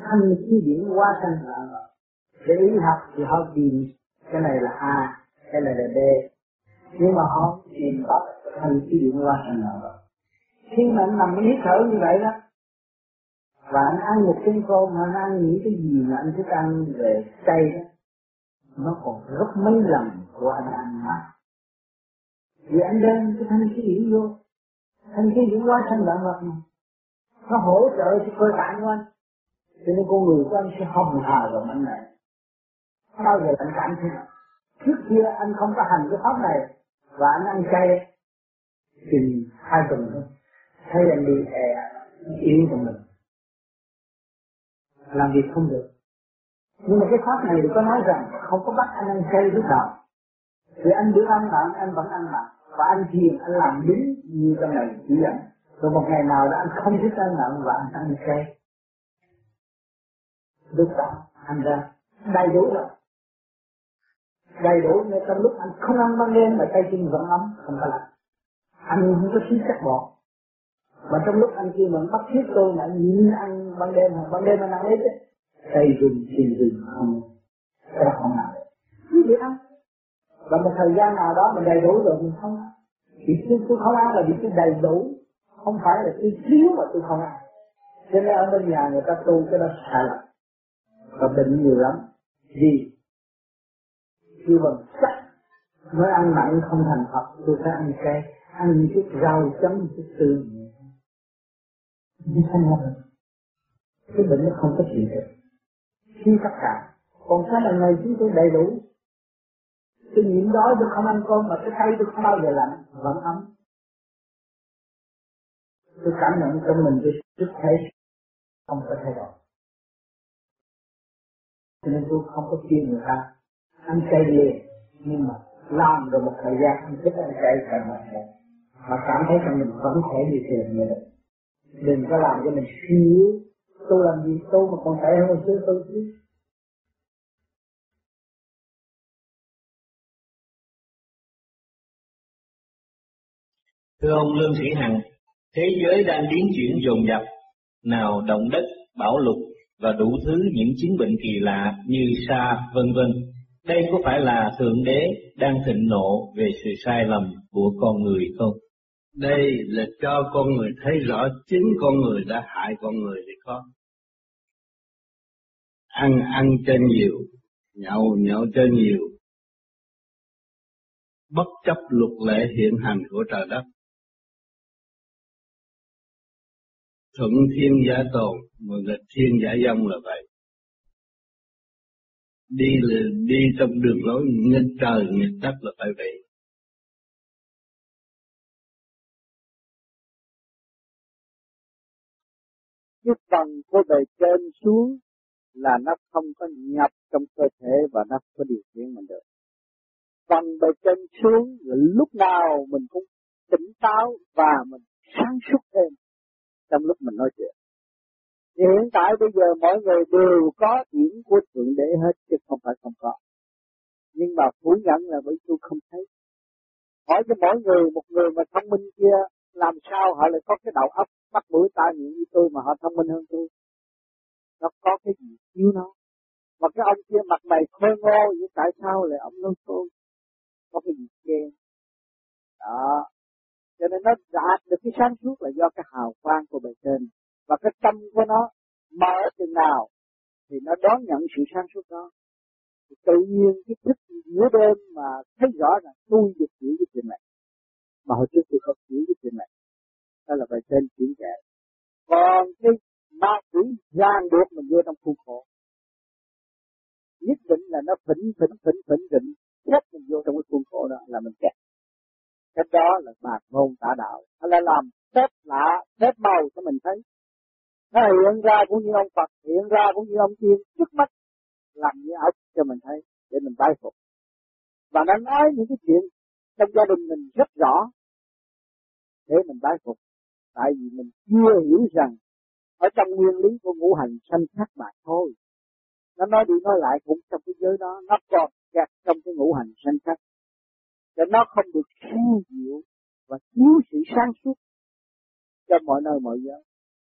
thanh khí điển hóa sanh loạn vật. Để ý học thì họ tìm cái này là A, cái này là B, nhưng mà họ tìm bắt thanh khí điển hóa sanh loạn vật. Khi mà anh nằm hít thở như vậy đó, và anh ăn một chân cơm, anh ăn những cái gì mà anh thích ăn về chay đó, nó còn gấp mấy lần của anh ăn mà. Vì anh đem cái thanh khí điển vô, thanh khí điển hóa sanh loạn vật mà, nó hỗ trợ cho cơ bản của anh. Cho nên con người của anh sẽ hồng hào và mạnh mẽ. Bao giờ anh cảm thấy trước kia anh không có hành cái pháp này và anh ăn chay thì 2 tuần thôi, thấy anh đi yếu của mình, làm việc không được. Nhưng mà cái pháp này có nói rằng không có bắt anh ăn chay lúc đầu, vì anh được ăn bạn anh vẫn ăn bạn, và anh thiền anh làm đúng như trong này chỉ dẫn. Rồi một ngày nào đó anh không thích ăn bạn và anh ăn chay, lúc đó anh ra đầy đủ rồi, đầy đủ. Nên trong lúc anh không ăn ban đêm mà tay chân vẫn ấm, không có lạnh, anh không có khí chất bọt. Mà trong lúc anh kia mà bắt thiết tôi mà anh nhìn ăn ban đêm, hoặc ban đêm anh ăn hết ấy, tay rừng không, cái đó không làm được, cứ vậy ăn. Và một thời gian nào đó mình đầy đủ rồi mình không ăn. Vì tôi không ăn là vì tôi đầy đủ, không phải là tôi thiếu mà tôi không ăn. Cho nên ở bên nhà người ta tu cái đó sai lầm và bệnh nhiều lắm. Vì khi bằng sắc mới ăn mặn không thành Phật, tôi phải ăn chay, ăn những chút rau chấm chút tương, không ngon. Cái bệnh nó không có trị được. Khi tất cả, còn cái lần này chúng tôi đầy đủ. Tôi nhịn đói tôi không ăn cơm mà cái tay tôi không bao giờ lạnh, vẫn ấm. Tôi cảm nhận trong mình tôi sức thể không có thay đổi. Cho nên tôi không có khuyên người ta ăn chay liền, nhưng mà làm rồi một thời gian anh thích ăn chay càng mạnh hơn, mà cảm thấy rằng mình vẫn khỏe như thường như vậy. Đừng có làm cho mình suy yếu. Tôi làm gì tôi mà còn tệ hơn hồi xưa tôi chứ. Thưa ông Lương Sĩ Hằng, thế giới đang biến chuyển dồn dập, nào động đất, bão lụt và đủ thứ những chứng bệnh kỳ lạ như SARS, vân vân. Đây có phải là Thượng Đế đang thịnh nộ về sự sai lầm của con người không? Đây là cho con người thấy rõ chính con người đã hại con người thì có. Ăn cho nhiều, nhậu cho nhiều, bất chấp luật lệ hiện hành của trời đất. Thuận thiên giả tồn, mà nghịch thiên giả dông là vậy. Đi trong đường lối nghịch trời nghịch đất là phải vậy. Cái phần của bề trên xuống là nó không có nhập trong cơ thể và nó không có điều khiển mình được. Phần bề trên xuống là lúc nào mình cũng tỉnh táo và mình sáng suốt thêm trong lúc mình nói chuyện. Thì hiện tại bây giờ mọi người đều có điểm của Thượng Đế hết chứ không phải không có. Nhưng mà phủ nhận là bởi tôi không thấy. Hỏi cho mỗi người, một người mà thông minh kia, làm sao họ lại có cái đầu óc mắt mũi tai miệng như tôi mà họ thông minh hơn tôi? Nó có cái gì thiếu nó? Mà cái ông kia mặt mày khôi ngô, nhưng tại sao lại ông nói tôi? Có cái gì chê? Đó. Cho nên nó đạt được cái sáng suốt là do cái hào quang của bề trên. Và cái tâm của nó mở chừng nào thì nó đón nhận sự sáng suốt đó. Thì tự nhiên cái thức giữa đêm mà thấy rõ là tôi được hiểu cái chuyện này. Mà hồi trước tôi không hiểu cái chuyện này. Đó là bề trên chuyển kệ. Còn cái ma quỷ ràng buộc mình vô trong khuôn khổ. Nhất định là nó phỉnh rịnh, xếp mình vô trong cái khuôn khổ đó là mình kẹt. Cái đó là bạc ngôn tả đạo. Nó là làm phép lạ, phép màu cho mình thấy. Nó hiện ra cũng như ông Phật, hiện ra cũng như ông Tiên, trước mắt làm như ảo cho mình thấy, để mình bái phục. Và nó nói những cái chuyện trong gia đình mình rất rõ, để mình bái phục. Tại vì mình chưa hiểu rằng, ở trong nguyên lý của ngũ hành sanh khắc mà thôi. Nó nói đi nói lại cũng trong cái giới đó, nó còn kẹt trong cái ngũ hành sanh khắc. Để nó không được siêu diệu và thiếu sự sáng suốt cho mọi nơi mọi giới.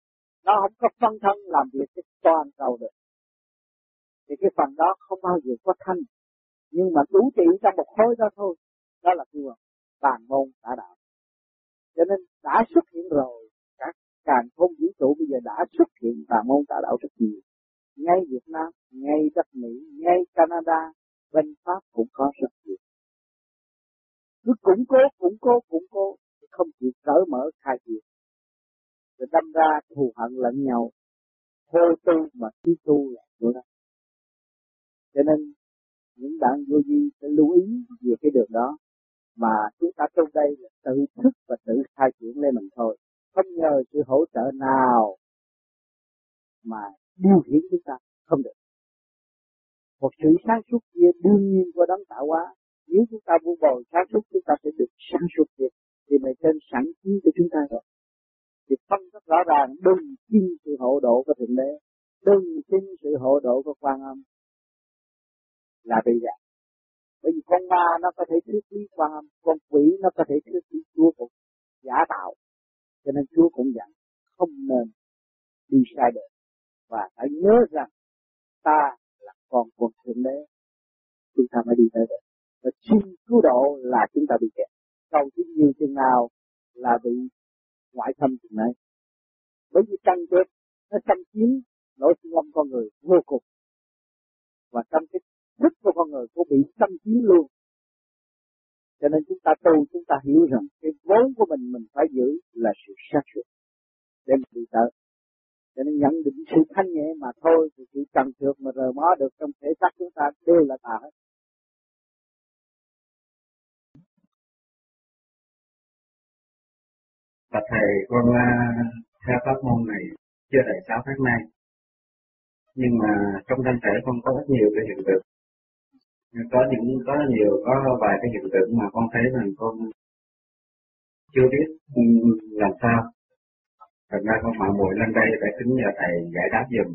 Nó không có phân thân làm việc cho toàn cầu được. Thì cái phần đó không bao giờ có thanh. Nhưng mà đủ trị trong một khối đó thôi. Đó là kêu là bàn môn tả đạo. Cho nên đã xuất hiện rồi. Các càn khôn vũ trụ bây giờ đã xuất hiện bàn môn tả đạo rất nhiều. Ngay Việt Nam, ngay đất Mỹ, ngay Canada, bên Pháp cũng có rất nhiều. Cứ củng cố, không chịu cởi mở khai triển. Rồi đâm ra thù hận lẫn nhau, hôi tu mà khi tu là nữa đó. Cho nên những bạn vô vi sẽ lưu ý về cái đường đó, mà chúng ta trong đây là tự thức và tự khai triển lên mình thôi, không nhờ sự hỗ trợ nào mà điều khiển chúng ta, không được. Một sự sáng suốt kia đương nhiên của đấng tạo hóa, nếu chúng ta vu bồi sáng suốt chúng ta sẽ được sáng suốt kia, thì bề trên sẵn chiến của chúng ta rồi. Thì phân rất rõ ràng, đừng xin sự hộ độ của Thượng Đế, đừng xin sự hộ độ của Quan Âm là bị gạt. Bởi vì con ma nó có thể thuyết lý Quan Âm, con quỷ nó có thể thuyết lý Chúa cũng giả tạo, cho nên Chúa cũng dặn không nên đi sai đường, và phải nhớ rằng ta là con của Thượng Đế, chúng ta mới đi tới được. Và xin cứu độ là chúng ta bị kẹt, cầu xin nhiều chừng nào là bị ngoại thâm chừng này. Bởi vì tranh chấp nó xâm chiếm nỗi sinh lâm con người vô cùng, và trong cái thức của con người cũng bị xâm chiếm luôn. Cho nên chúng ta tu, chúng ta hiểu rằng cái vốn của mình phải giữ là sự sáng suốt để mình đi tới. Cho nên nhận định sự thanh nhẹ mà thôi, thì sự trần trượt mà rờ mó được trong thể xác chúng ta đều là tà hết. Và thầy, con theo pháp môn này chưa đầy 6 tháng nay, nhưng mà trong thân thể con có rất nhiều cái hiện tượng, có vài cái hiện tượng mà con thấy rằng con chưa biết làm sao. Thật ra con mạo muội lên đây để kính nhờ thầy giải đáp giùm.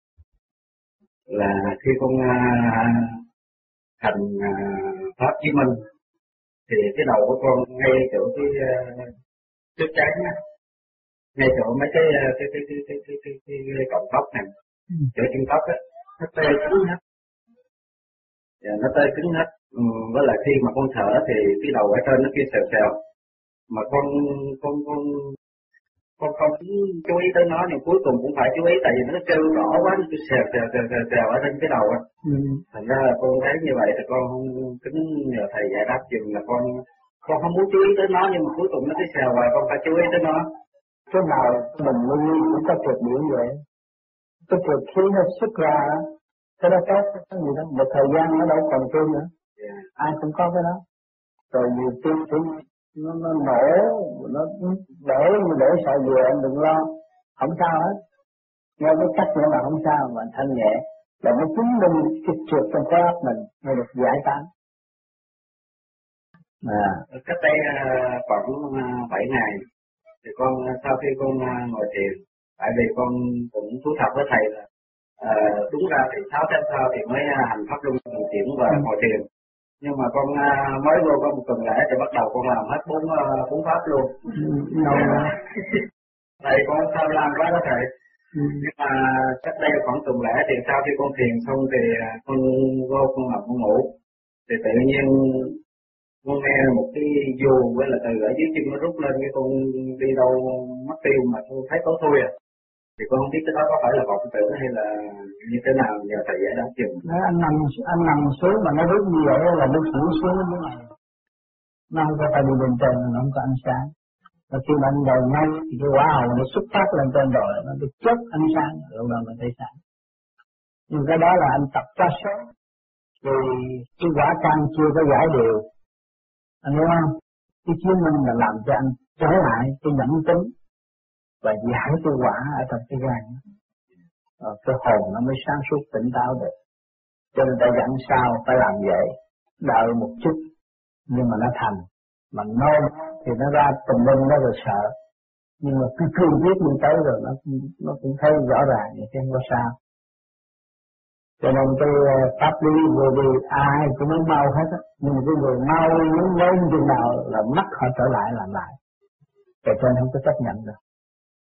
Là khi con thành pháp chí minh, thì cái đầu của con ngay chỗ cái trước trán á, ngay chỗ mấy cái cọng tóc này, chỗ chân tóc á, nó tê cứng hết. Nó tê cứng hết. Với lại khi mà con thở thì cái đầu ở trên nó kia xèo xèo, mà con không chú ý tới nó, nhưng cuối cùng cũng phải chú ý, tại vì nó kêu rõ quá, nó cứ xèo ở trên cái đầu á. Thành ra là con thấy như vậy thì con kính nhờ thầy giải đáp giùm, là con không muốn chú ý tới nó, nhưng mà cuối cùng nó cứ xèo hoài, con phải chú ý tới nó. Chỗ nào mình cũng có trượt điển vậy, cái trượt khí nó xuất ra đó, cái đó cái gì đó, một thời gian nó đâu còn trơn nữa, ai cũng có cái đó. Rồi nhiều khi nó nổ, nó để sợ dừa, anh đừng lo, không sao hết. Nghe cái cách nữa mà không sao, mà thanh nhẹ, là nó chứng minh cái trượt trong cái óc mình, nó được giải tán. Cách đây khoảng 7 ngày, thì con sau khi con ngồi thiền, tại vì con cũng thú thật với thầy là đúng ra thì 6 tháng sau thì mới hành pháp luân chuyển và ngồi thiền. Nhưng mà con mới vô có một tuần lễ thì bắt đầu con làm hết 4 pháp luôn. Thầy con sao làm quá đó thầy. Nhưng mà cách đây khoảng tuần lễ thì sau khi con thiền xong thì con vô con nằm con ngủ, thì tự nhiên con nghe một cái dù với là từ ở dưới chân nó rút lên, cái con đi đâu mất tiêu mà con thấy tối thui à. Thì con không biết cái đó có phải là vọng tưởng hay là như thế nào, nhờ thầy giải đáp chừng. Anh nằm xuống mà nó rút như vậy là nó xuống như này. Nó không có phải đi bên trên, nó không có ánh sáng. Và khi bạn ngồi ngay thì cái quả hồng nó xuất phát lên trên rồi, nó được chớp ánh sáng, rồi mình thấy sáng. Nhưng cái đó là anh tập quá sớm, thì cái quả căn chưa có giải đều. Anh hiểu không? Cái chứng minh là làm cho anh trở lại cái nhẫn tính và giải cái quả ở trong cái gan. Cái hồn nó mới sáng suốt tỉnh táo được. Cho nên ta dặn sao phải làm vậy, đợi một chút nhưng mà nó thành. Mà nôn thì nó ra tùm lum nó rồi sợ. Nhưng mà cứ cương quyết mình tới rồi nó cũng thấy rõ ràng vậy chứ không có sao. Cho nên cái pháp lý vô vi ai cũng muốn mau hết á, nhưng mà cái người mau muốn lớn chừng nào là mắt họ trở lại làm lại, cho nên không có chấp nhận được.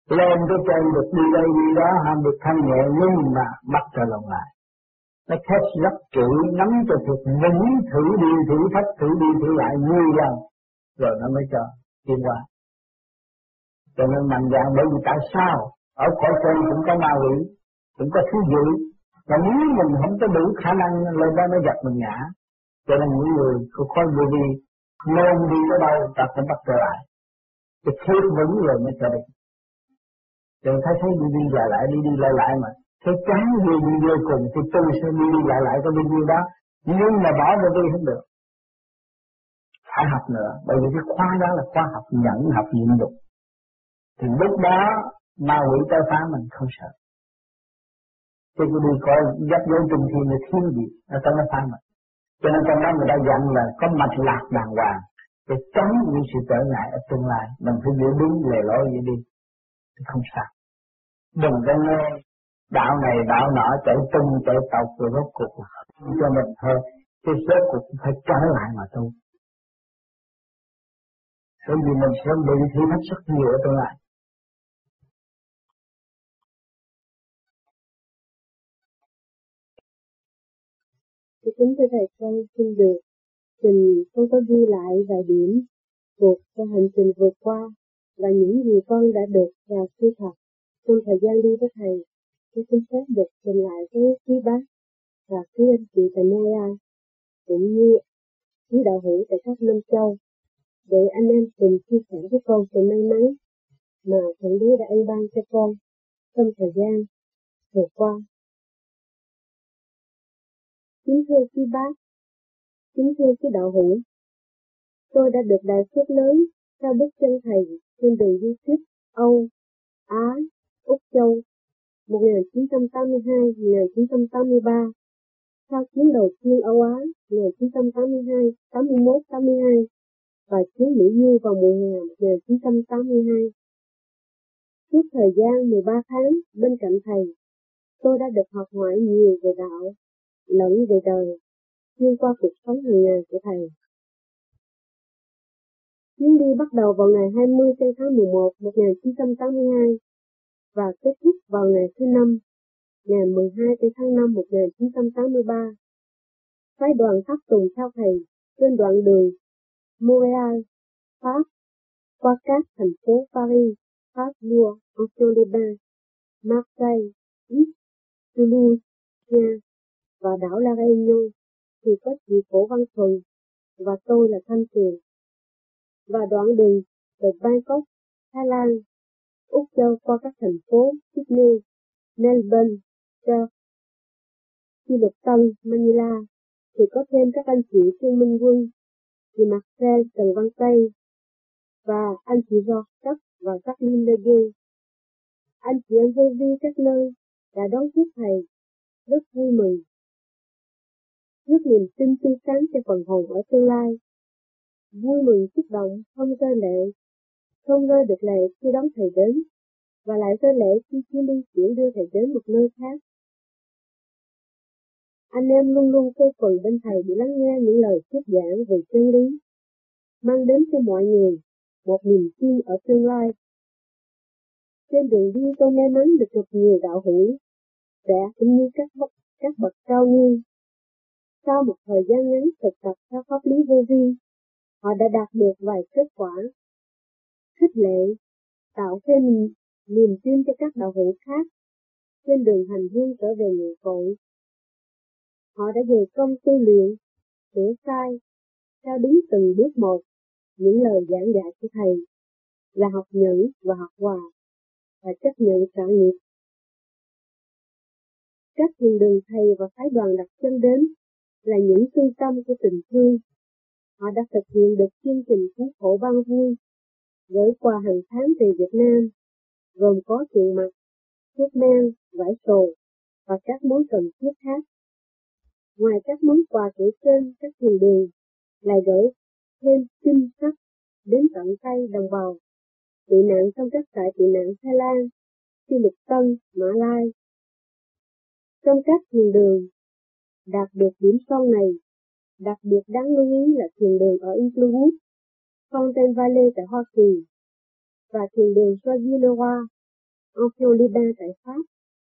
lên tới trên được đi đây đi đó, ham được thanh nhẹ, nhưng mà bắt trở lòng lại. Nó thét rất kỹ, nắm cho thật vững, thử đi thử thách, thử đi thử lại nhiều lần, rồi nó mới cho tiến qua. Cho nên mạnh dạn, bởi vì tại sao ở cõi trên cũng có ma quỷ, cũng có thú dữ, và nếu mình không có đủ khả năng lên đó nó giật mình ngã. Cho nên những người có khối vô vi nôn đi tới đâu ta phải bắt trở lại, cái thế vững rồi mới trở đi. Rồi thấy đi đi lại mà cái chán đi vô cùng thì tôi sẽ đi lại có bao nhiêu đó, nhưng mà bỏ vô đi không được, phải học nữa, bởi vì cái khóa đó là khóa học nhẫn, học nhịn nhục, thì lúc đó ma quỷ tới phá mình không sợ. Chứ tôi đi coi dắt dấu trung thiên là thiếu gì nó tới nó phá mình. Cho nên trong đó người ta dặn là có mạch lạc đàng hoàng để chống những sự trở ngại ở tương lai. Mình phải giữ đúng lề lối vậy đi thì không sao. Đừng có nghe đạo này đạo nọ chạy tung chạy tộc rồi rốt cuộc cho mình thôi, cái rốt cuộc phải trở lại mà tu. Bởi vì mình sẽ bị thử thách rất nhiều ở tương lai. Thì kính thưa thầy con xin được trình con có ghi lại vài điểm buộc cho hành trình vượt qua và những gì con đã được và suy thật trong thời gian đi với thầy. Tôi xin phép được trình lại với quý bác và quý anh chị tại Montreal cũng như quý đạo hữu tại các Nam Châu để anh em cùng chia sẻ với con sự may mắn mà Thượng Đế đã ân ban cho con trong thời gian vừa qua. Kính thưa quý bác, kính thưa quý đạo hữu, tôi đã được đại phước lớn theo bước chân thầy trên đường đi tiếp Âu, Á, Úc Châu 1982-1983, sau chuyến đầu tiên Âu Á 1981-82 và chuyến Mỹ Du vào mùa hè 1982. Suốt thời gian 13 tháng bên cạnh thầy, tôi đã được học hỏi nhiều về đạo, lẫn về đời, xuyên qua cuộc sống hàng ngày của thầy. Chuyến đi bắt đầu vào ngày 20 tháng 11 1982 và kết thúc vào ngày thứ Năm, ngày 12 tháng 5 1983. Phái đoàn tháp tùng theo thầy trên đoạn đường Montréal, Pháp, qua các thành phố Paris, Pháp, Lua, Aix-les-Bains, Marseille, Nice, Toulouse, Nha và đảo La Réunion thì có chị Cổ Văn Thuần và tôi là Thanh Tuyền. Và đoạn đường từ Bangkok, Thái Lan, Úc Châu qua các thành phố Sydney, Melbourne, Perth, Chi Lục Tân, Manila thì có thêm các anh chị Trương Minh Quân, chị Marcel Trần Văn Tây và anh chị George Cấp và các Linda Gay. Anh chị em vô vi các nơi đã đón tiếp thầy rất vui mừng, rất niềm tin tươi sáng cho phần hồn ở tương lai. Vui mừng xúc động, không rơi lệ, không rơi được lệ khi đón thầy đến, và lại rơi lệ khi chuyến đi chuyển đưa thầy đến một nơi khác. Anh em luôn luôn quây quần bên thầy để lắng nghe những lời thuyết giảng về chân lý, mang đến cho mọi người một niềm tin ở tương lai. Trên đường đi tôi may mắn được gặp nhiều đạo hữu, trẻ cũng như các bậc cao niên. Sau một thời gian ngắn thực tập theo pháp lý vô vi, họ đã đạt được vài kết quả khích lệ, tạo thêm niềm tin cho các đạo hữu khác trên đường hành hương trở về nguồn cội. Họ đã dày công tu luyện, sửa sai, theo đúng từng bước một những lời giảng dạy của thầy là học nhẫn và học hòa và chấp nhận trả nghiệp. Các thiền đường thầy và phái đoàn đặt chân đến là những trung tâm của tình thương. Họ đã thực hiện được chương trình cứu khổ ban vui, gửi quà hàng tháng về Việt Nam, gồm có tiền mặt, thuốc men, vải sồ và các món cần thiết khác. Ngoài các món quà kể trên, các thiền đường lại gửi thêm kinh sách đến tận tay đồng bào tị nạn trong các trại tị nạn Thái Lan, Chi Lục Tân, Mã Lai. Trong các thiền đường đạt được điểm son này, đặc biệt đáng lưu ý là thiền đường ở Inglewood, Fountain Valley tại Hoa Kỳ và thiền đường Soisy-le-Roi Ophiolyba tại Pháp.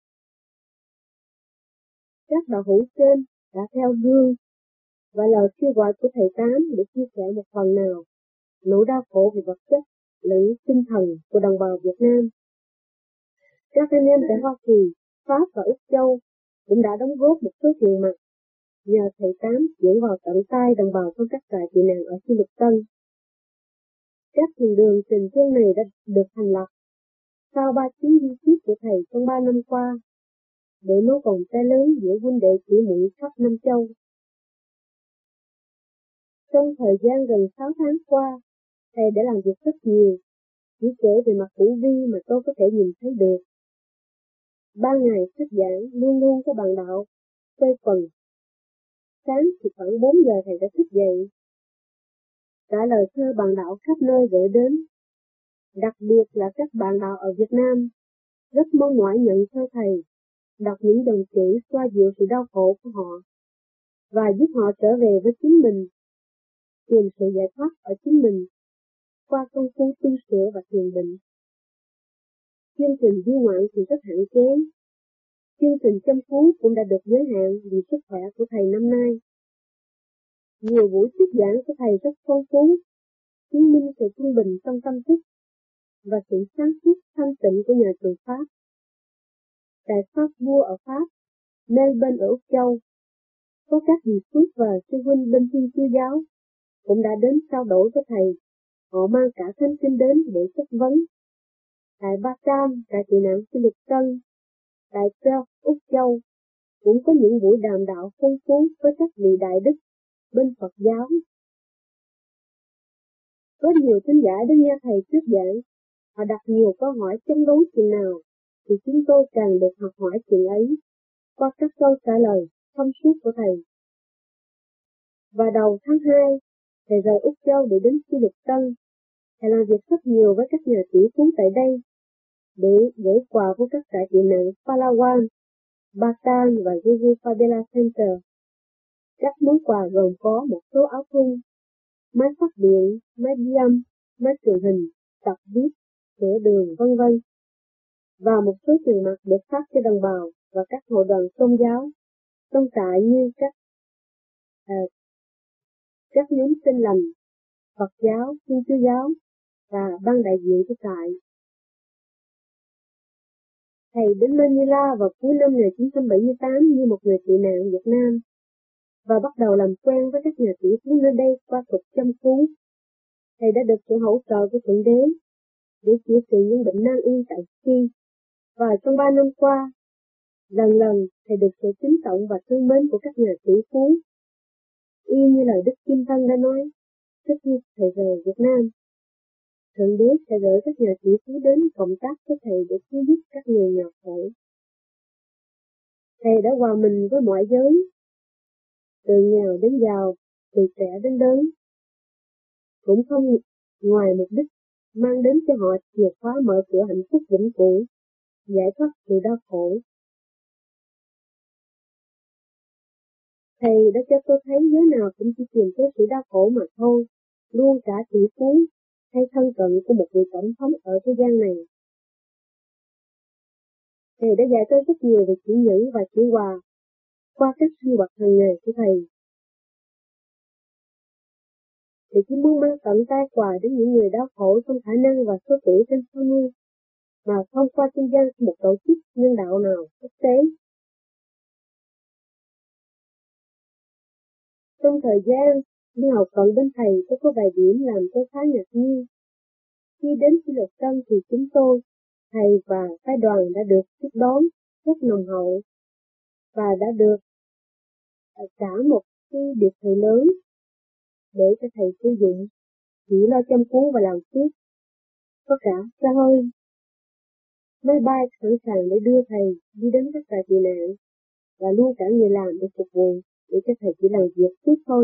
Các đạo hữu trên đã theo gương và lời kêu gọi của thầy Tám để chia sẻ một phần nào nỗi đau khổ về vật chất lẫn tinh thần của đồng bào Việt Nam. Các anh em tại Hoa Kỳ, Pháp và Úc Châu cũng đã đóng góp một số tiền mặt nhờ thầy Tám chuyển vào tận tay đồng bào trong các trại tị nạn ở Xuyên Lục Tân. Các thiền đường tình thương này đã được thành lập sau 3 chuyến di thuyết của thầy trong 3 năm qua để nối vòng tay lớn giữa huynh đệ chị muội khắp Nam Châu. Trong thời gian gần 6 tháng qua, thầy đã làm việc rất nhiều, chỉ kể về mặt tử vi mà tôi có thể nhìn thấy được. 3 ngày thuyết giảng luôn luôn có bạn đạo quay quần. Sáng thì khoảng 4 giờ thầy đã thức dậy, trả lời thơ bạn đạo khắp nơi gửi đến. Đặc biệt là các bạn đạo ở Việt Nam rất mong mỏi nhận thơ thầy, đọc những dòng chữ xoa dịu sự đau khổ của họ và giúp họ trở về với chính mình, tìm sự giải thoát ở chính mình qua công phu tu sửa và thiền định. Chương trình du ngoạn thì rất hạn chế. Chương trình chăm cứu cũng đã được giới hạn vì sức khỏe của thầy năm nay. Nhiều buổi thuyết giảng của thầy rất phong phú, chứng minh sự trung bình trong tâm thức và sự sáng suốt thanh tịnh của nhà trường Pháp. Tại Pháp Vua ở Pháp, Melbourne ở Úc Châu, có các vị Phước và sư huynh bên Thiên Chúa giáo cũng đã đến trao đổi với thầy. Họ mang cả thánh kinh đến để chất vấn. Tại Ba Cam, tại tị nạn Xuyên Lục Tân, tại Perth, Úc Châu cũng có những buổi đàm đạo phong phú với các vị đại đức bên Phật giáo. Có nhiều thính giả đến nghe thầy thuyết giảng, họ đặt nhiều câu hỏi chống đối chừng nào thì chúng tôi càng được học hỏi chừng ấy qua các câu trả lời thông suốt của thầy. Và đầu tháng 2, thầy rời Úc Châu để đến Xuyên Lục Tân. Thầy làm việc rất nhiều với các nhà tỷ phú tại đây để gửi quà của các trại tị nạn Palawan, Bataan và Gigi Fabela Center. Các món quà gồm có một số áo thun, máy phát điện, máy ghi âm, máy truyền hình, tập viết, sữa đường, vân vân, và một số tiền mặt được phát cho đồng bào và các hội đoàn tôn giáo trong trại như các nhóm Tin Lành, Phật giáo, Thiên Chúa giáo và ban đại diện của trại. Thầy đến Manila vào cuối năm 1978 như một người tị nạn Việt Nam và bắt đầu làm quen với các nhà tỷ phú nơi đây qua thuật chăm cứu. Thầy đã được sự hỗ trợ của Thượng Đế để chữa trị những bệnh nan y tại Ski, và trong 3 năm qua, lần lần thầy được sự kính trọng và thương mến của các nhà tỷ phú. Y như lời Đức Kim Thân đã nói, trước khi thầy rời Việt Nam, Thượng Đế sẽ gửi các nhà tỷ phú đến cộng tác với thầy để cứu giúp các người nghèo khổ. Thầy đã hòa mình với mọi giới, từ nghèo đến giàu, từ trẻ đến lớn, cũng không ngoài mục đích mang đến cho họ chìa khóa mở cửa hạnh phúc vĩnh cửu, giải thoát sự đau khổ. Thầy đã cho tôi thấy giới nào cũng chỉ tìm tới sự đau khổ mà thôi, luôn cả tỷ phú hay thân cận của một vị tổng thống ở thế gian này. Thầy đã dạy tôi rất nhiều về chữ nhẫn và chữ hòa qua các sinh hoạt hàng ngày của thầy. Thầy chỉ muốn mang tận tay quà đến những người đau khổ trong khả năng và số tuổi trên 60, mà không qua trung gian một tổ chức nhân đạo nào quốc tế. Trong thời gian đi học cận bên thầy, tôi có vài điểm làm tôi khá ngạc nhiên. Khi đến Xuyên Lục Tân thì chúng tôi, thầy và phái đoàn đã được tiếp đón rất nồng hậu và đã được trả một cái biệt thự lớn để cho thầy sử dụng, chỉ lo chăm cứu và làm phước. Có cả xe hơi, máy bay sẵn sàng để đưa thầy đi đến các trại tị nạn, và luôn cả người làm để phục vụ, để cho thầy chỉ làm việc phước thôi.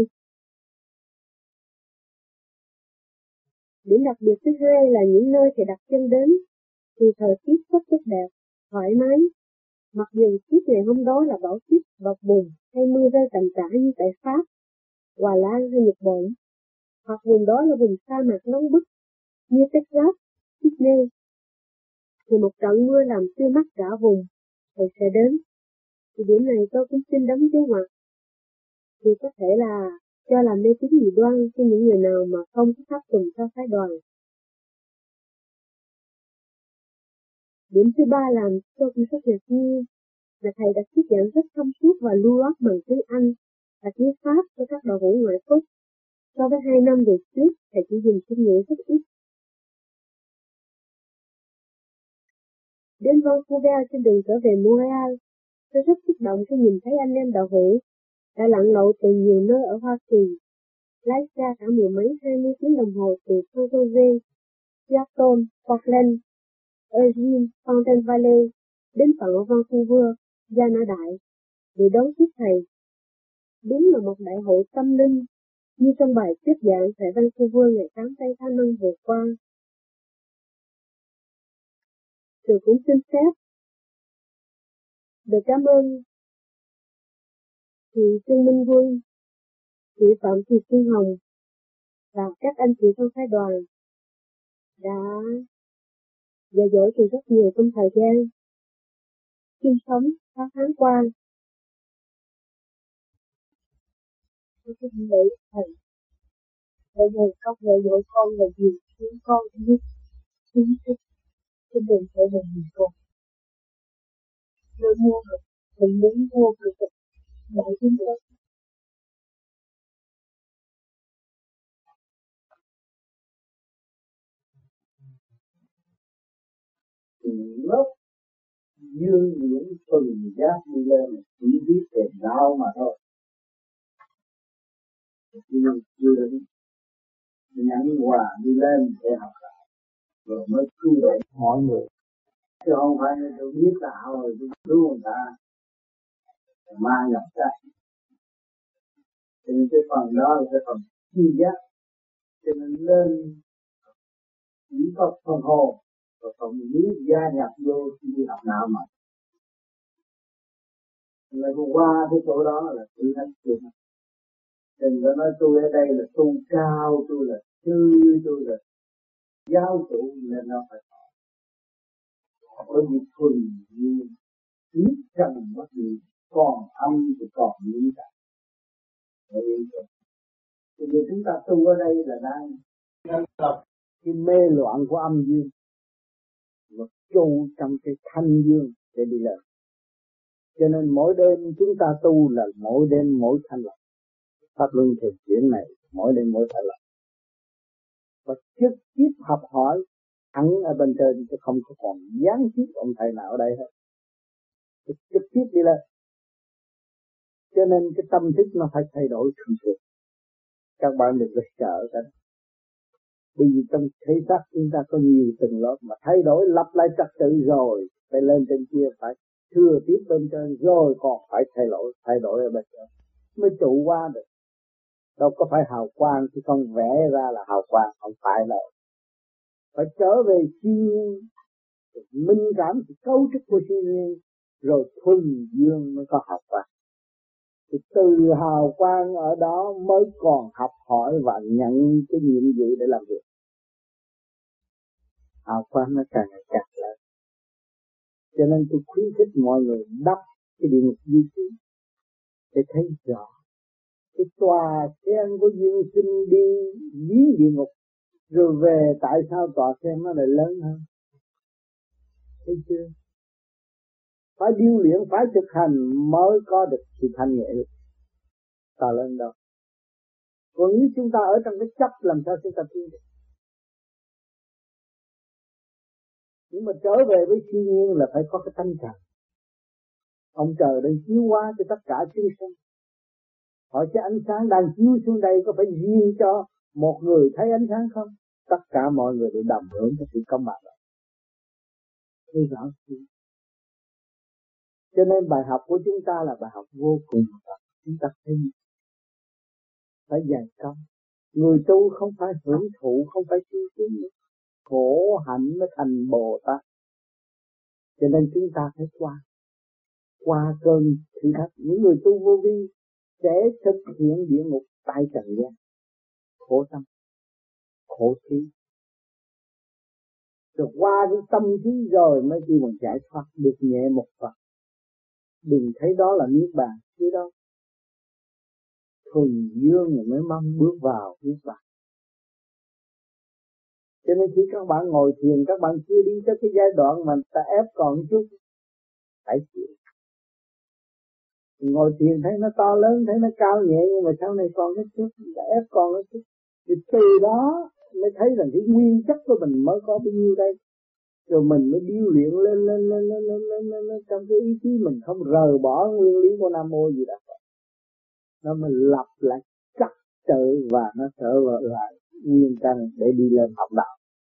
Điểm đặc biệt thứ hai là những nơi thầy đặt chân đến thì thời tiết rất tốt đẹp, thoải mái. Mặc dù tiết ngày hôm đó là bão tuyết, bọt bùn hay mưa rơi tầm tã như tại Pháp, Hòa Lan hay Nhật Bản, hoặc vùng đó là vùng sa mạc nóng bức như Texas, Sydney. thì một trận mưa làm tươi mắt cả vùng, thầy sẽ đến. Thì điểm này tôi cũng xin đóng dấu ngoặc. Thì có thể là cho làm mê tín dị đoan cho những người nào mà không có tháp tùng theo phái đoàn. Điểm thứ ba làm tôi cũng rất ngạc nhiên là thầy đã thuyết giảng rất thông suốt và lưu loát bằng tiếng Anh và tiếng Pháp cho các đạo hữu ngoại quốc. So với 2 năm về trước, thầy chỉ dùng kinh nghiệm rất ít. Đến Vancouver trên đường trở về Montreal, tôi rất kích động khi nhìn thấy anh em đạo hữu đã lặn lội từ nhiều nơi ở Hoa Kỳ, lái xe cả 10 mấy 20 tiếng đồng hồ từ San Jose, Seattle, Portland, Eugene, Fountain Valley đến tận Vancouver, Gia Na Đại để đón tiếp thầy. Đúng là một đại hội tâm linh như trong bài thuyết giảng tại Vancouver ngày 8 tây tháng 5 vừa qua. Tôi cũng xin phép được cảm ơn chị Trương Minh Quân, chị Phạm Thị Xuân Hồng và các anh chị trong phái đoàn đã dạy dỗ từ rất nhiều trong thời gian sinh sống 6 tháng qua. Tôi xin lễ thầy, thầy này không dạy dỗ con là gì khiến con biết chính thức trên đường trở về mình con. Nếu mua được, mình muốn mua được đại chúng tôi. Lớp dương điển tuần giác đi lên chỉ biết về đạo mà thôi. Nhưng chưa đến nhận quà đi lên để học đạo rồi mới cứu độ mọi người, chứ không phải là tôi biết đạo rồi tôi cứu người ta ma nhập ra. Cho nên cái phần đó là cái phần chi giác, cho nên lên chỉ có phần hồn và phần lý gia nhập vô khi đi học đạo mà. Nên qua cái chỗ đó là tự thách chuyện. Đừng có nói tôi ở đây là tu cao, tôi là sư, tôi là giáo chủ, nên nó phải có những thuần nhiên biết rằng bất gì còn âm thì còn lý cả. Thì chúng ta tu ở đây là đang lập cái mê loạn của âm dương và tu trong cái thanh dương để đi lên. Cho nên mỗi đêm chúng ta tu là mỗi đêm mỗi thanh lập. Pháp luân thường chuyển này mỗi đêm mỗi thanh lập. Và trực tiếp học hỏi hẳn ở bên trên, chứ không có còn gián tiếp ông thầy nào ở đây hết. Trực tiếp đi lên. Cho nên cái tâm thức nó phải thay đổi thường xuyên. Các bạn đừng có sợ cả. Bởi vì trong thế xác chúng ta có nhiều tầng lớp mà thay đổi lặp lại trật tự rồi phải lên trên kia, phải thừa tiếp bên trên rồi còn phải thay đổi ở bên trên mới trụ qua được. Đâu có phải hào quang chứ không vẽ ra là hào quang, không phải đâu. Phải trở về thiên nhiên, minh cảm cái cấu trúc của thiên nhiên rồi thuần dương mới có hào quang. Thì từ hào quang ở đó mới còn học hỏi và nhận cái nhiệm vụ để làm việc. Hào quang nó càng ngày càng lớn. Cho nên tôi khuyến khích mọi người đắp cái địa ngục duy trì để thấy rõ cái tòa sen của dương sinh đi giếng địa ngục rồi về tại sao tòa sen nó lại lớn hơn. Thấy chưa? Phải điêu luyện, phải thực hành mới có được sự thanh nhẹ to lớn đâu. Còn nếu chúng ta ở trong cái chấp làm sao chúng ta tiến được. Nhưng mà trở về với thiên nhiên là phải có cái thanh trần. Ông trời đang chiếu hóa cho tất cả chúng sinh. Hỏi cái ánh sáng đang chiếu xuống đây có phải riêng cho một người thấy ánh sáng không? Tất cả mọi người đều đồng hưởng cái sự công bằng đó. Thấy rõ chưa? Cho nên bài học của chúng ta là bài học vô cùng thật. Chúng ta phải dày công. Người tu không phải hưởng thụ, không phải chứng kiến nữa. Khổ hạnh mới thành Bồ Tát. Cho nên chúng ta phải qua cơn thử thách. Những người tu vô vi sẽ thực hiện địa ngục tại trần gian. Khổ tâm, khổ trí. Rồi qua cái tâm trí rồi mới kêu bằng giải thoát được nhẹ một phần. Đừng thấy đó là niết bàn chứ đâu. Thuần dương rồi mới mong bước vào niết bàn. Cho nên khi các bạn ngồi thiền, các bạn chưa đi tới cái giai đoạn mà ta ép còn chút, phải chịu. Ngồi thiền thấy nó to lớn, thấy nó cao nhẹ, nhưng mà sau này còn cái chút, ta ép còn cái chút. Thì từ đó mới thấy rằng cái nguyên chất của mình mới có bao nhiêu đây. Rồi mình mới điêu luyện lên trong cái ý chí mình không rời bỏ nguyên lý của Nam Mô gì đó. Nó mới lập lại trật tự và nó trở lại nguyên căn để đi lên học đạo.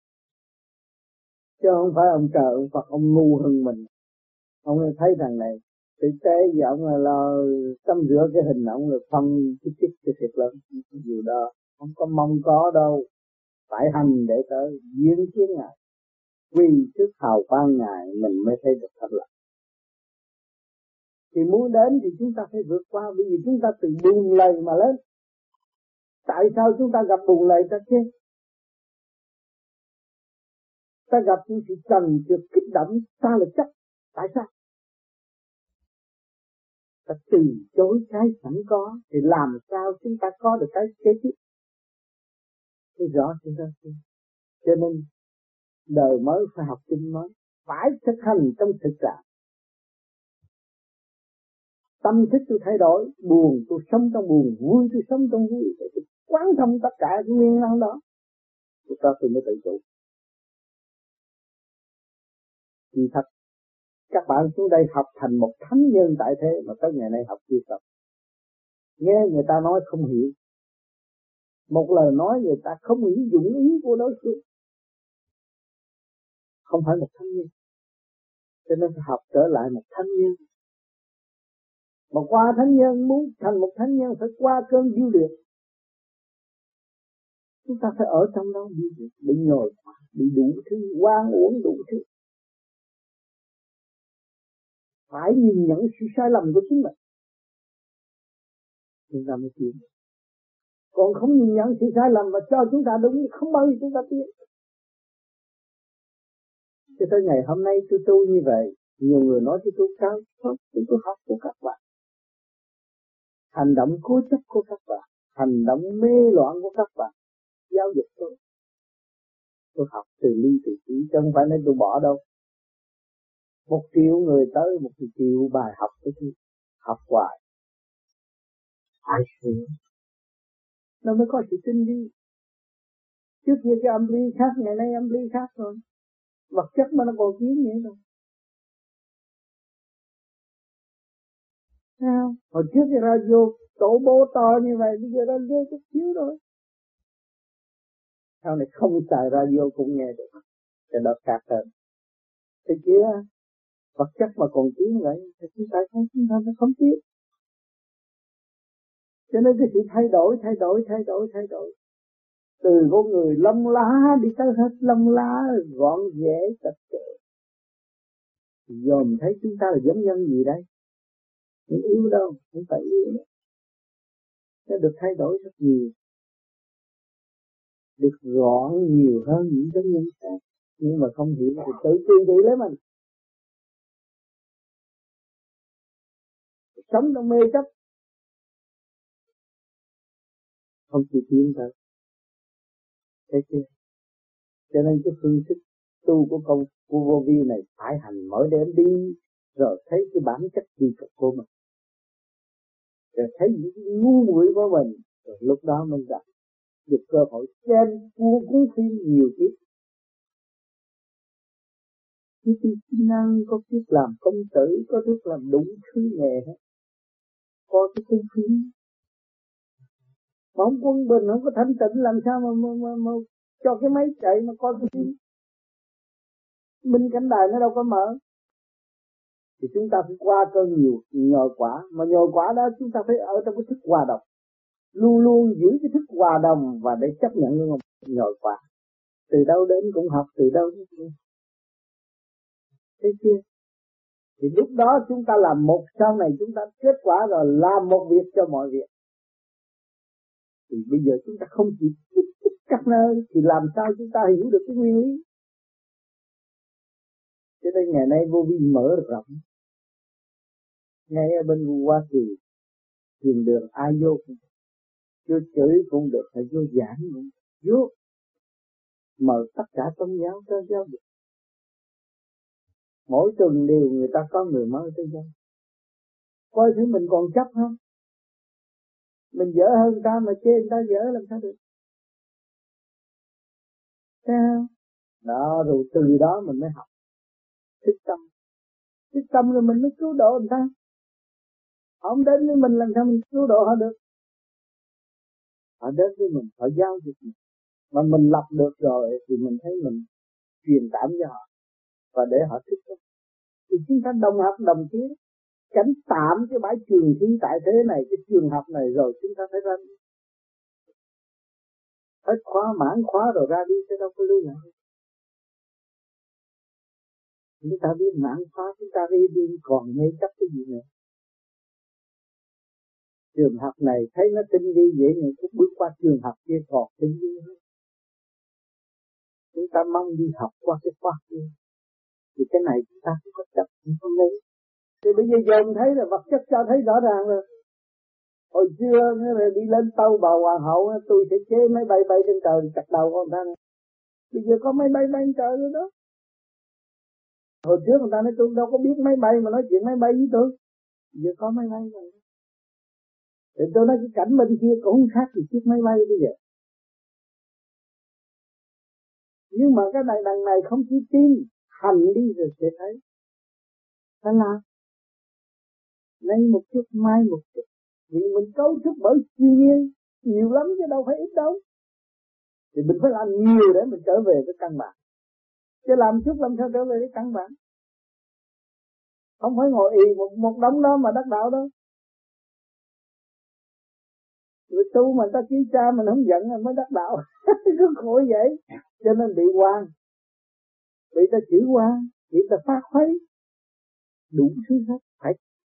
Chứ không phải ông trời, ông Phật, ông ngu hơn mình. Ông thấy thằng này thực tế giờ ông là tắm rửa cái hình ông là phân cái chức cho thiệt lớn. Điều đó không có mong có đâu. Phải hành để tới diễn chiến Ngài. Vì trước hào quang Ngài mình mới thấy được thật lặng. Thì muốn đến thì chúng ta phải vượt qua, bởi vì chúng ta từ bùn lầy mà lên. Tại sao chúng ta gặp bùn lầy ta chết? Ta gặp những sự trần trượt kích động, ta là chấp. Tại sao? Ta từ chối cái sẵn có, thì làm sao chúng ta có được cái kế tiếp? Thấy rõ chúng ta chưa? Cho nên đời mới phải học kinh mới, phải thực hành trong thực trạng. Tâm thức tôi thay đổi, buồn tôi sống trong buồn, vui tôi sống trong vui, để tôi quán thông tất cả cái nguyên năng đó. Lúc đó tôi mới tự chủ. Vì thật, các bạn xuống đây học thành một thánh nhân tại thế mà tới ngày nay học chưa xong. Nghe người ta nói không hiểu. Một lời nói người ta không hiểu dụng ý của đối phương. Không phải một thánh nhân. Cho nên phải học trở lại một thánh nhân. Mà qua thánh nhân, muốn thành một thánh nhân phải qua cơn điêu luyện. Chúng ta phải ở trong đó bị nhồi, bị đủ thứ, oan uổng đủ thứ. Phải nhìn nhận sự sai lầm của chính mình. Chúng ta mới tiến. Còn không nhìn nhận sự sai lầm và cho chúng ta đúng, không bao giờ chúng ta tiến. Cho tới ngày hôm nay tôi tu như vậy, nhiều người nói tôi tu cao, không, tôi học của các bạn. Hành động cố chấp của các bạn, hành động mê loạn của các bạn, giáo dục tôi học từ ly từ tí, chứ không phải nên tôi bỏ đâu. 1 triệu người tới 1 triệu bài học của tôi, học hoài, ai sửa, nó mới có sự tinh đi. Trước kia cái âm ly khác, ngày nay âm ly khác rồi, vật chất mà nó còn kiếm vậy đâu. Sao? Hồi trước cái radio tổ bố to như vậy, bây giờ radio chút xíu rồi. Sau này không xài radio cũng nghe được, cái đó khác hơn. Thế chứ vật chất mà còn tiến vậy, thì chúng ta không tiến. Cho nên cái sự thay đổi. Từ con người lông lá đi tới hết lông lá, gọn ghẽ sạch sẽ. Dòm thấy chúng ta là giống nhân gì đây? Không yếu đâu, không phải yếu đâu. Nó được thay đổi rất nhiều. Được gọn nhiều hơn những cái nhân khác. Nhưng mà không hiểu thì tự tiêu trị lấy mình. Sống trong mê chấp. Không chịu tiến tới. Thấy chưa? Cho nên cái phương thức tu của vô vi này phải hành mỗi đêm đi. Rồi thấy cái bản chất kỳ cực của mình. Rồi thấy những cái ngu muội của mình. Rồi lúc đó mình gặp được cơ hội xem cuốn phim nhiều kiếp. Khi kỹ năng có kiếp làm công tử, có kiếp làm đúng thứ nghề hết. Có cái cuốn phim. Mà không quân bình, không có thanh tịnh làm sao mà cho cái máy chạy mà coi cái phim. Minh cảnh đài nó đâu có mở. Thì chúng ta phải qua cơn nhiều nhồi quả. Mà nhồi quả đó chúng ta phải ở trong cái thức hòa đồng. Luôn luôn giữ cái thức hòa đồng và để chấp nhận những nhồi quả. Từ đâu đến cũng học, từ đâu đến cũng học. Thấy chưa? Thì lúc đó chúng ta làm một, sau này chúng ta kết quả rồi làm một việc cho mọi việc. Thì bây giờ chúng ta không chỉ các nơi thì làm sao chúng ta hiểu được cái nguyên lý. Cho nên ngày nay vô vi mở rộng. Ngay ở bên Hoa Kỳ, thiền đường ai vô cũng được, vô chửi cũng được, hay vô giảng cũng được. Vô mời tất cả tôn giáo tới giáo dục. Mỗi tuần đều người ta có người mới tới giáo. Coi thử mình còn chấp không? Mình dở hơn người ta mà chê người ta dở làm sao được? Thấy không? Đó, rồi từ đó mình mới học thức tâm. Thức tâm rồi mình mới cứu độ người ta. Họ không đến với mình làm sao mình cứu độ họ được? Họ đến với mình, họ giao dịch mình. Mà mình lập được rồi thì mình thấy mình truyền cảm cho họ và để họ thức tâm. Thì chúng ta đồng học đồng tiến, tránh tạm cái bãi trường khí tại thế này, cái trường học này rồi chúng ta phải ra đi. Hết khóa mãn khóa rồi ra đi chứ đâu có lưu lại. Chúng ta biết mãn khóa chúng ta đi còn mê chấp cái gì nữa. Trường học này thấy nó tinh vi dễ nhưng cũng bước qua trường học kia còn tinh vi hơn. Chúng ta mong đi học qua cái khóa kia. Thì cái này chúng ta không có chấp, không có lấy. Thì bây giờ dồn thấy là vật chất cho thấy rõ ràng rồi. Hồi xưa đi lên tàu bào hoàng hậu, tôi sẽ chế máy bay bay trên trời chặt đầu con ta. Bây giờ có máy bay bay trên trời nữa đó. Hồi trước người ta nói tôi đâu có biết máy bay mà nói chuyện máy bay với tôi. Bây giờ có máy bay rồi. Thì tôi nói cái cảnh bên kia cũng không khác gì chiếc máy bay bây giờ. Nhưng mà cái đằng này không chỉ tin, hành đi rồi sẽ thấy. Phải làm. Nay một chút, mai một chút. Vì mình cấu trúc bởi siêu nhiên nhiều lắm chứ đâu phải ít đâu. Thì mình phải làm nhiều để mình trở về với căn bản. Chứ làm chút làm sao trở về với căn bản. Không phải ngồi ì một đống đó mà đắc đạo đâu. Người tu mà ta chỉ cha mình không giận là mới đắc đạo. Cứ khổ vậy. Cho nên bị quan. Bị ta chửi quan. Bị ta phát khuấy. Đủ thứ hết. Phải.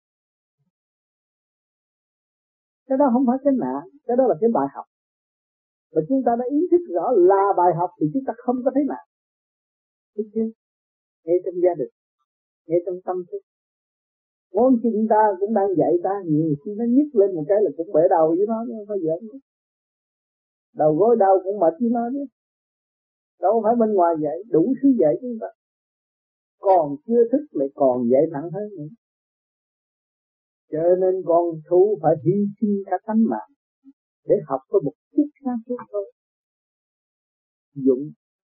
Cái đó không phải cái nạn. Cái đó là cái bài học. Và chúng ta đã ý thức rõ là bài học thì chúng ta không có thấy nạn. Thấy chưa? Ngay trong gia đình. Ngay trong tâm thức. Ngón chân ta cũng đang dạy ta. Nhiều khi nó nhức lên một cái là cũng bể đầu với nó. Không phải giỡn nữa. Đầu gối đau cũng mệt với nó chứ. Đâu phải bên ngoài dạy. Đủ thứ dạy chúng ta. Còn chưa thức lại còn dạy nặng hơn nữa. Cho nên con thú phải hy sinh cả tánh mạng để học có một chút sáng suốt thôi. Dụng.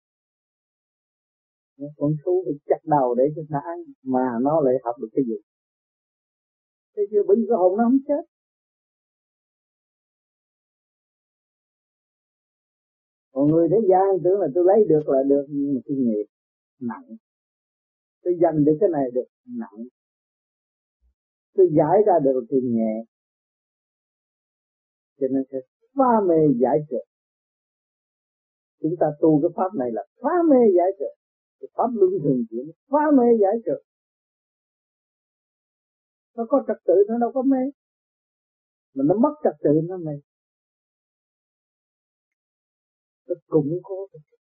Con thú phải chặt đầu để cho nó ăn mà nó lại học được cái gì. Thế chứ bởi vì cái hồn nó không chết. Còn người thế gian tưởng là tôi lấy được là được, nhưng mà cái nghiệp nặng. Tôi giành được cái này được nặng. Tôi giải ra được thì nhẹ. Cho nên sẽ phá mê giải trượt. Chúng ta tu cái pháp này là phá mê giải trượt. Cái pháp luân thường chuyển phá mê giải trượt. Nó có trật tự nó đâu có mê. Mà nó mất trật tự nó mê. Nó củng cố.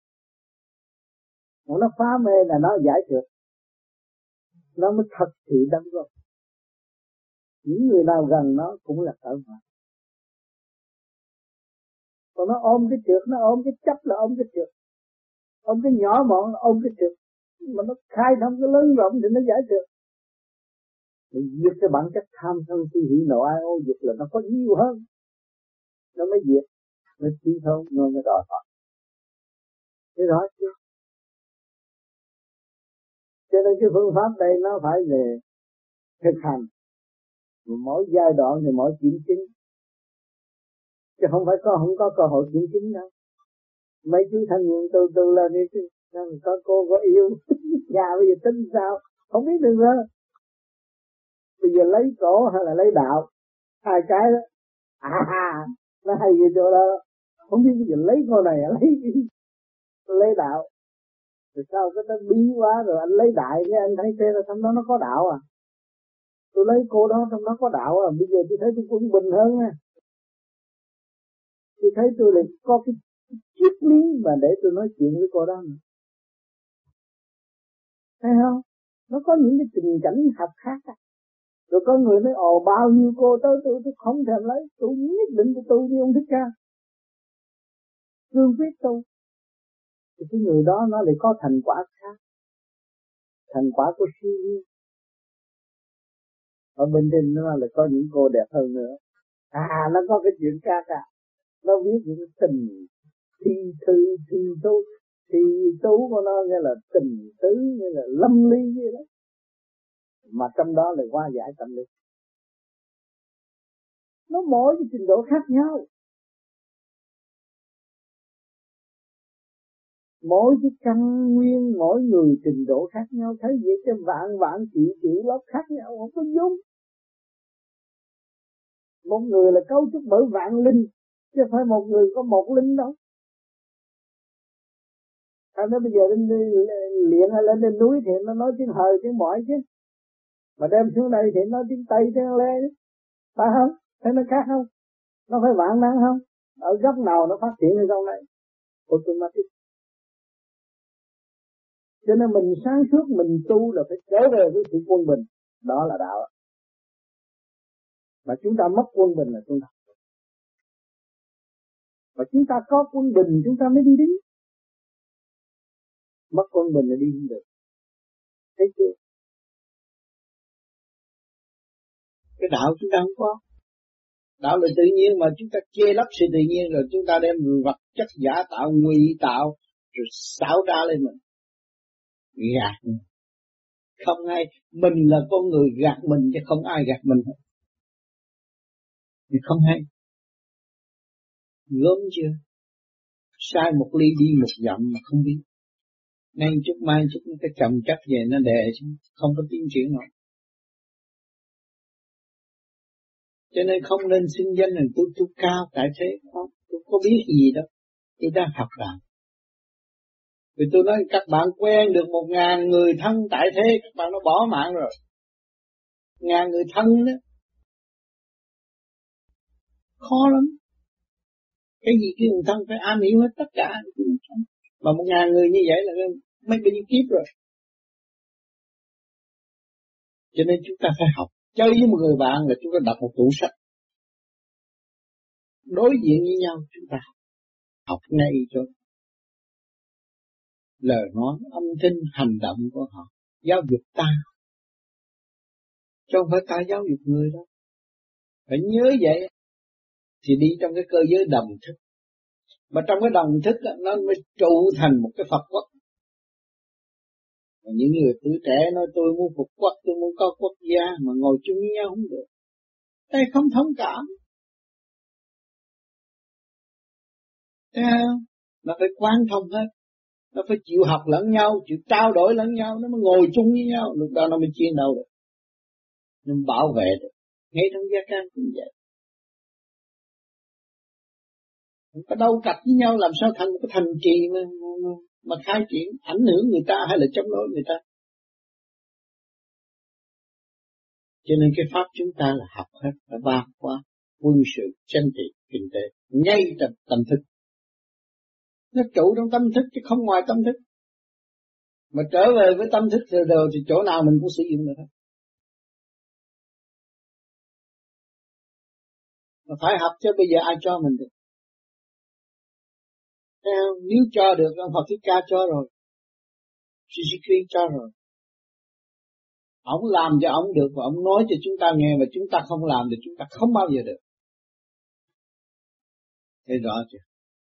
Mà nó phá mê là nó giải trượt. Nó mới thật sự đóng góp. Những người nào gần nó cũng là cởi mở. Còn nó ôm cái trượt, nó ôm cái chấp là ôm cái trượt. Ôm cái nhỏ mọn là ôm cái trượt. Mà nó khai thông cái lớn rộng thì nó giải trượt. Thì diệt cái bản chất tham sân si hỉ nộ ai ô dục là nó có nhiều hơn. Nó mới diệt. Nó trí thông, nó mới đòi hỏi. Thế rõ chưa? Cho nên cái phương pháp đây nó phải về thực hành. Mỗi giai đoạn thì mỗi kiểm chứng. Chứ không phải không có cơ hội kiểm chứng đâu. Mấy chú thanh niên từ lên đi chứ. Có cô có yêu. Nhà bây giờ tính sao? Không biết được nữa. Bây giờ lấy cổ hay là lấy đạo? Hai cái đó. Nó hay gì chỗ đó. Không biết bây giờ lấy cô này lấy đạo. Rồi sao cái nó bí quá rồi anh lấy đại cái anh thấy thế là trong đó nó có đạo à. Tôi lấy cô đó trong đó có đạo à. Bây giờ tôi thấy tôi cũng bình hơn nha. Tôi thấy tôi lại có cái triết lý mà để tôi nói chuyện với cô đó nữa. Thấy không? Nó có những cái tình cảnh hợp khác à. Rồi có người nói bao nhiêu cô tới tôi không thèm lấy, tôi nhất định của tôi như ông Thích Ca, cương quyết tôi. Thì cái người đó nó lại có thành quả khác, thành quả của siêu nhiên. Ở bên trên nó lại có những cô đẹp hơn nữa. Nó có cái chuyện khác à. Nó viết những tình thi tú của nó nghĩa là tình tứ, nghĩa là lâm ly vậy đó. Mà trong đó là hóa giải tâm lý. Nó mỗi cái trình độ khác nhau. Mỗi cái căn nguyên, mỗi người trình độ khác nhau. Thấy vậy cho vạn triệu lớp khác nhau, không có giống. Một người là cấu trúc bởi vạn linh, chứ phải một người có một linh đâu. Nói bây giờ lên luyện hay lên núi thì nó nói tiếng hời, tiếng mỏi chứ. Mà đem xuống đây thì nó tiếng Tây, tiếng Lê. Phải không? Thấy nó khác không? Nó phải vạn năng không? Ở góc nào nó phát triển hay trong này? Automatic. Cho nên mình sáng suốt, mình tu là phải trở về với sự quân bình. Đó là đạo. Mà chúng ta mất quân bình là chúng ta. Mà chúng ta có quân bình chúng ta mới đi đứng. Mất quân bình là đi không được. Thấy chưa? Cái đạo chúng ta không có. Đạo là tự nhiên mà chúng ta che lấp sự tự nhiên, rồi chúng ta đem vật chất giả tạo, ngụy tạo, rồi xảo ra lên mình. Gạt mình. Không ai, mình là con người gạt mình chứ không ai gạt mình hết. Thì không hay. Gớm chưa? Sai một ly đi một dặm mà không biết. Nay chút mai chút nó cái chồng chất về nó đè chứ không có tiến triển nổi. Cho nên không nên xưng danh là tôi cao tại thế. Không, tôi có biết gì đâu. Tôi đang học đạo. Vì tôi nói các bạn quen được 1.000 người thân tại thế, các bạn nó bỏ mạng rồi. 1.000 người thân đó. Khó lắm. Cái gì cái người thân phải am hiểu hết tất cả. Mà 1.000 người như vậy là mấy bao nhiêu kiếp rồi. Cho nên chúng ta phải học. Chơi với một người bạn là chúng ta đọc một tủ sách. Đối diện với nhau chúng ta học ngay cho lời nói, âm thanh, hành động của họ. Giáo dục ta. Chứ không phải ta giáo dục người đâu. Phải nhớ vậy. Thì đi trong cái cơ giới đồng thức. Mà trong cái đồng thức đó, nó mới trụ thành một cái Phật quốc. Và những người tuổi trẻ nói tôi muốn phục quốc, tôi muốn có quốc gia, mà ngồi chung với nhau không được. Đây không thông cảm. Thấy không? Nó phải quán thông hết. Nó phải chịu học lẫn nhau, chịu trao đổi lẫn nhau, nó mới ngồi chung với nhau. Lúc đó nó mới chiến đấu được. Nó mới bảo vệ được. Ngay trong gia can cũng vậy. Không có đâu cặp với nhau làm sao thành một cái thành trì mà khai triển, ảnh hưởng người ta hay là chống đối người ta. Cho nên cái pháp chúng ta là học hết, đã bao qua quân sự, chính trị, kinh tế, ngay trong tâm thức. Nó trụ trong tâm thức chứ không ngoài tâm thức. Mà trở về với tâm thức rồi thì chỗ nào mình cũng sử dụng được hết. Mà phải học chứ bây giờ ai cho mình được. Nếu cho được, ông Phật Thích Ca cho rồi. Suzuki cho rồi. Ông làm cho ông được và ông nói cho chúng ta nghe, và chúng ta không làm thì chúng ta không bao giờ được. Thấy rõ chưa?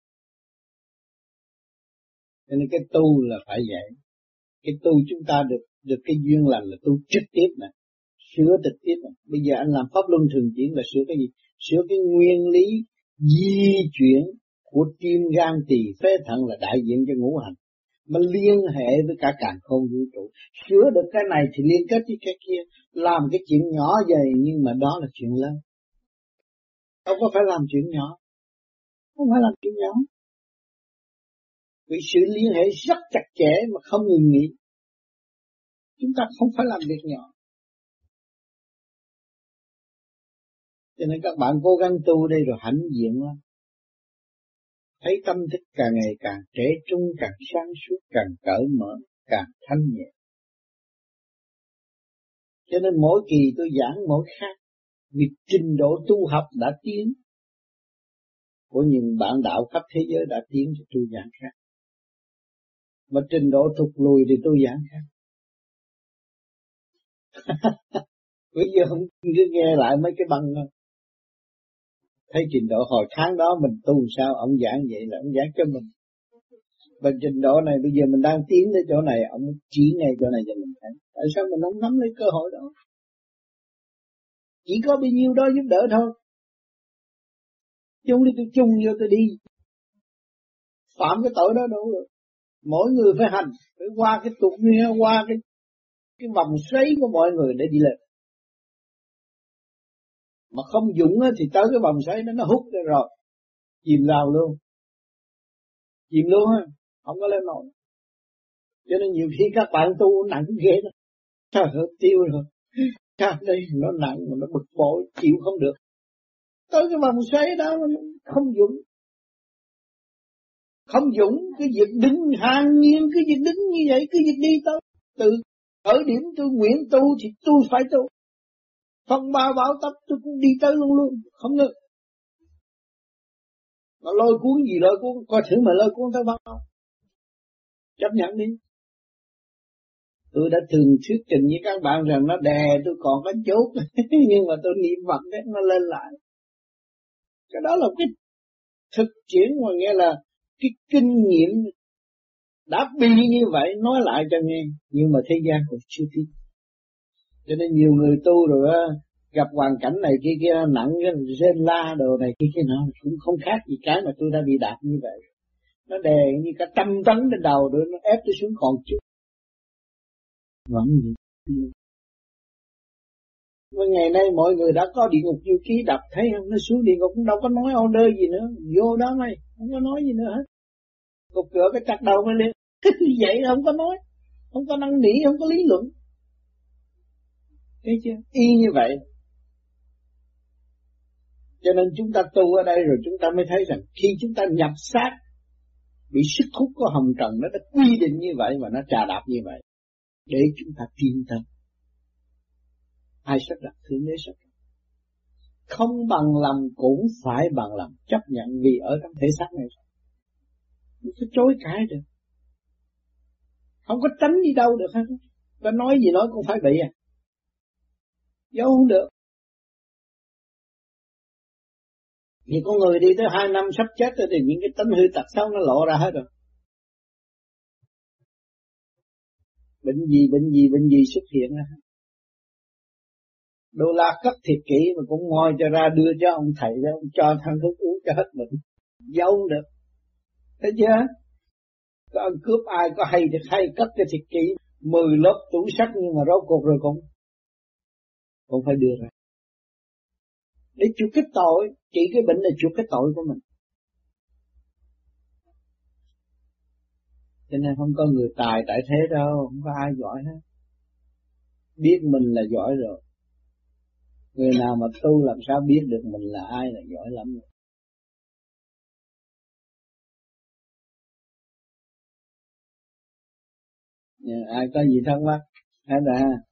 Cho nên cái tu là phải vậy. Cái tu chúng ta được cái duyên lành là tu trực tiếp nè, sửa trực tiếp nè. Bây giờ anh làm pháp luân thường chuyển là sửa cái gì? Sửa cái nguyên lý di chuyển của tim gan tỳ phế thận là đại diện cho ngũ hành. Mà liên hệ với cả càn khôn vũ trụ. Sửa được cái này thì liên kết với cái kia. Làm cái chuyện nhỏ vậy nhưng mà đó là chuyện lớn. Không có phải làm chuyện nhỏ. Không phải làm chuyện nhỏ. Vì sự liên hệ rất chặt chẽ mà không ngừng nghỉ. Chúng ta không phải làm việc nhỏ. Cho nên các bạn cố gắng tu đây rồi hãnh diện lắm. Thấy tâm thức càng ngày càng trẻ trung, càng sáng suốt, càng cởi mở, càng thanh nhẹ. Cho nên mỗi kỳ tôi giảng mỗi khác, vì trình độ tu học đã tiến, của những bạn đạo khắp thế giới đã tiến cho tôi giảng khác. Mà trình độ thụt lùi thì tôi giảng khác. Bây giờ không cứ nghe lại mấy cái băng thôi. Thấy trình độ hồi tháng đó mình tu sao, ông giảng vậy là ông giảng cho mình. Và trình độ này bây giờ mình đang tiến tới chỗ này, ông chỉ ngay chỗ này cho mình thấy. Tại sao mình không nắm lấy cơ hội đó? Chỉ có bao nhiêu đó giúp đỡ thôi. Chứ không đi tôi chung vô tôi đi phạm cái tội đó đâu được. Mỗi người phải hành, phải qua cái tục nghe, qua cái vòng xoáy của mọi người để đi lên. Mà không dũng thì tới cái vòng xoáy đó nó hút rồi, chìm vào luôn. Chìm luôn á, không có lên nổi. Cho nên nhiều khi các bạn tu nặng ghê đó. Trời ơi, tiêu rồi. Đây nó nặng mà nó bực bội, chịu không được. Tới cái vòng xoáy đó không dũng. Không dũng, cứ việc đứng hàng nhiên, cứ việc đứng như vậy, cứ việc đi tới. Từ khởi điểm tôi nguyện tu thì tôi phải tu. Phong ba bão tấp tôi cũng đi tới luôn luôn, không ngừng. Mà lôi cuốn gì lôi cuốn, coi thử mà lôi cuốn tới bao. Chấp nhận đi. Tôi đã thường thuyết trình với các bạn rằng nó đè tôi còn có chốt, nhưng mà tôi niệm Phật đấy nó lên lại. Cái đó là cái thực chuyển mà nghe là cái kinh nghiệm đã bị như vậy nói lại cho nghe, nhưng mà thế gian còn chưa tin. Cho nên nhiều người tu rồi á, gặp hoàn cảnh này kia nặng cái rên la đồ này kia nọ cũng không khác gì cái mà tôi đã bị đạp như vậy. Nó đè như cả 100 tấn trên đầu rồi nó ép tôi xuống còn chút. Vẫn gì? Mà ngày nay mọi người đã có địa ngục du ký đọc thấy không? Nó xuống địa ngục cũng đâu có nói order gì nữa, vô đó mày không có nói gì nữa hết. Cục cửa cái chặt đầu mới lên. Vậy không có nói, không có năn nỉ, không có lý luận. Thấy chưa? Y như vậy. Cho nên chúng ta tu ở đây rồi chúng ta mới thấy rằng khi chúng ta nhập xác, bị sức hút của hồng trần nó đã quy định như vậy và nó trà đạp như vậy để chúng ta tin tâm. Ai sắp đặt Thượng Đế sắp đặt. Không bằng lòng cũng phải bằng lòng chấp nhận vì ở trong thể xác này. Không có chối cãi được. Không có tránh đi đâu được hết. Ta nói gì nói cũng phải bị à. Giấu không được. Vì con người đi tới 2 năm sắp chết rồi thì những cái tánh hư tật xấu nó lộ ra hết rồi. Bệnh gì xuất hiện ra. Đô la cất thiệt kỹ mà cũng ngồi cho ra đưa cho ông thầy đó, ông cho thằng thuốc uống cho hết bệnh. Giấu không được. Thấy chưa? Có ăn cướp ai có hay thì hay cất cho thiệt kỹ, 10 lớp tủ sắt nhưng mà rốt cuộc rồi cũng phải đưa ra. Để chuộc cái tội, trị cái bệnh là chuộc cái tội của mình. Cho nên không có người tài tại thế đâu, không có ai giỏi hết. Biết mình là giỏi rồi. Người nào mà tu làm sao biết được mình là ai là giỏi lắm rồi. Ai có gì thắc mắc? Hết rồi ha.